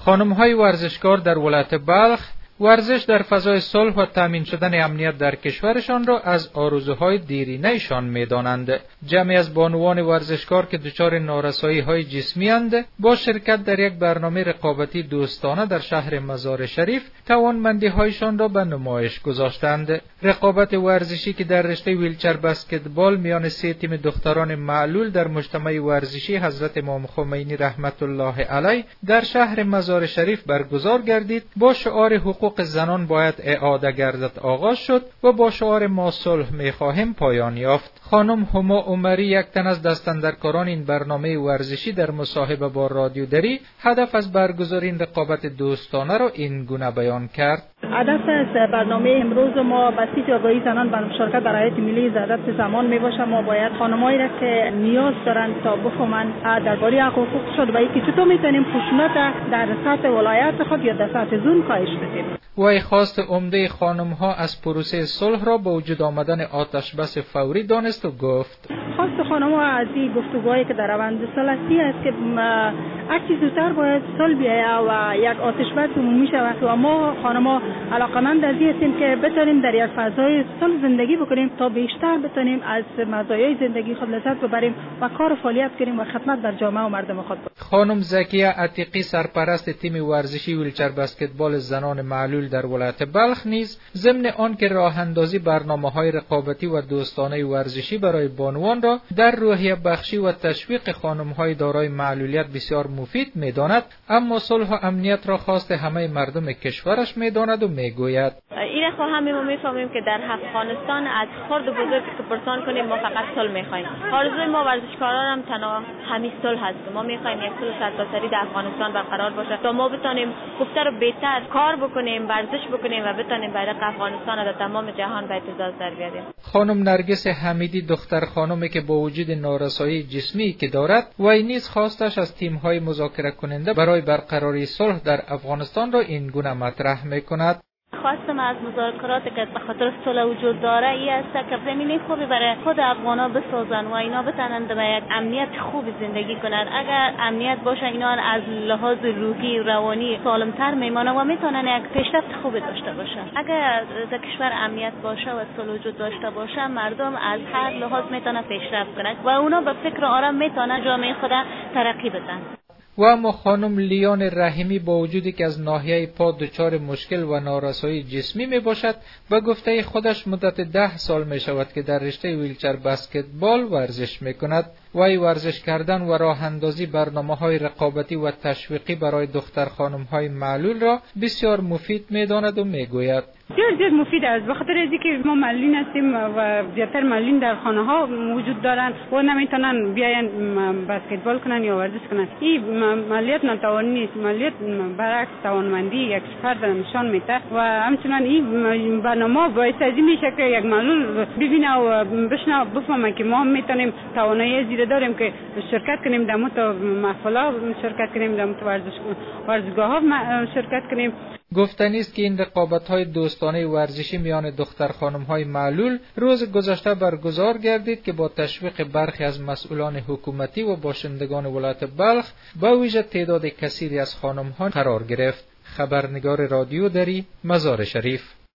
خانم‌های ورزشکار در ولایت بلخ ورزش در فضای صلح و تامین شدن امنیت در کشورشان را از آرزوهای دیرینه‌شان می‌دانند. جمعی از بانوان ورزشکار که دچار نارسایی‌های جسمی اند، با شرکت در یک برنامه رقابتی دوستانه در شهر مزار شریف توانمندی‌هایشان را به نمایش گذاشتند. رقابت ورزشی که در رشته ویلچر بسکتبال میان 3 تیم دختران معلول در مجتمع ورزشی حضرت امام خمینی رحمت الله علیه در شهر مزار شریف برگزار گردید، با شعار حقوق زنان باید اعاده گردد آغاز شد و با شعار ما صلح می‌خواهیم پایان یافت. خانم هما عمری، یک تن از دستاندرکاران این برنامه ورزشی، در مصاحبه با رادیو دری هدف از برگزاری این رقابت دوستانه را این گونه بیان کرد. هدف از برنامه امروز ما بسیج آگاهی زنان به مشارکت در حیات ملی ضرورت زمان میباشه. ما باید خانمایی را که نیاز دارند تا بفهمند درباره حقوقشون و اینکه چطور میتونیم خشونت در سطح ولایت خود یا در سطح زون کاهش بدیم. وی خواست عمده خانم‌ها از پروسه صلح را با وجود آمدن آتش بس فوری دانست و گفت: خواست خانم‌ها از این گفتگوهایی که در روند صلح است که هرچی زودتر باید صلح بیاید و یک آتش بس عمومی شود و ما خانم‌ها علاقمند از این هستیم که بتونیم در یک فضای صلح زندگی بکنیم تا بیشتر بتونیم از مزایای زندگی خود لذت ببریم و کار و فعالیت کنیم و خدمت در جامعه و مردم خود بکنیم. خانم زکیه عتیقی، سرپرست تیم ورزشی ویلچر بسکتبال زنان معلول در ولایت بلخ، نیز ضمن آن که راه اندازی برنامه‌های رقابتی و دوستانه ورزشی برای بانوان را در روحیه بخشی و تشویق خانم‌های دارای معلولیت بسیار مفید می‌داند، اما صلح و امنیت را خواست همه مردم کشورش می‌داند و می‌گوید: این خو همه ما می‌فهمیم که در افغانستان از خرد و بزرگ که پرسان کنیم ما فقط صلح می‌خوایم. آرزوی ما ورزشکاران هم تنها همین صلح هست. ما می‌خوایم یک صلح سرتاسری در افغانستان برقرار باشه تا ما بتونیم گفته رو بهتر کار بکنیم، ورزش بکنیم و بتونیم بیرق افغانستان را در تمام جهان به اعتزاز در بیاریم. خانم نرگس حمیدی، دختر خانمی که با وجود نارسایی جسمی که دارد، وی نیز خواستش از تیم‌های مذاکره کننده برای برقراری صلح در افغانستان را این گونه مطرح می‌کند: خواستم از مذاکرات که به خاطر صلح وجود داره ای است که زمینه خوبی برای خود افغانا بسازن و اینا بتونن به یک امنیت خوب زندگی کنن. اگر امنیت باشه اینا از لحاظ روحی روانی سالمتر میمانه و میتونن یک پیشرفت خوبی داشته باشن. اگر در کشور امنیت باشه و صلح وجود داشته باشه، مردم از هر لحاظ میتونن پیشرفت کنن و اونا به فکر آرام میتونن جامعه خود ترقی بدن. و اما خانم لیان رحیمی، با وجودی که از ناحیه پا دچار مشکل و نارسایی جسمی می باشد، به گفته خودش مدت 10 سال می شود که در رشته ویلچر بسکتبال ورزش می کند. وی ورزش کردن و راه اندازی برنامه‌های رقابتی و تشویقی برای دختر خانم‌های معلول را بسیار مفید می داند و می گوید: زیاد مفید است، به خاطر اینکه ما معلولین هستیم و زیادتر معلولین در خانه ها وجود دارن و نمیتونن بیاین بسکتبال کنن یا ورزش کنن. این معلولیت ناتوانی نیست، معلولیت برعکس توانمندی یک فرد نشان میده و همچنین این برنامه باعث از این میشه که یک معلول ببینه و بشنوه بفهمه که ما هم میتونیم توانایی زیاده داریم که شرکت کنیم در محفل‌ها، شرکت کنیم در ورزشگاه‌ها شرکت کنیم. گفتنی است که این رقابت‌های دوستانه ورزشی میان دختر خانم‌های معلول روز گذشته برگزار گردید که با تشویق برخی از مسئولان حکومتی و باشندگان ولایت بلخ به ویژه تعداد کثیری از خانم‌ها قرار گرفت. خبرنگار رادیو دری، مزار شریف.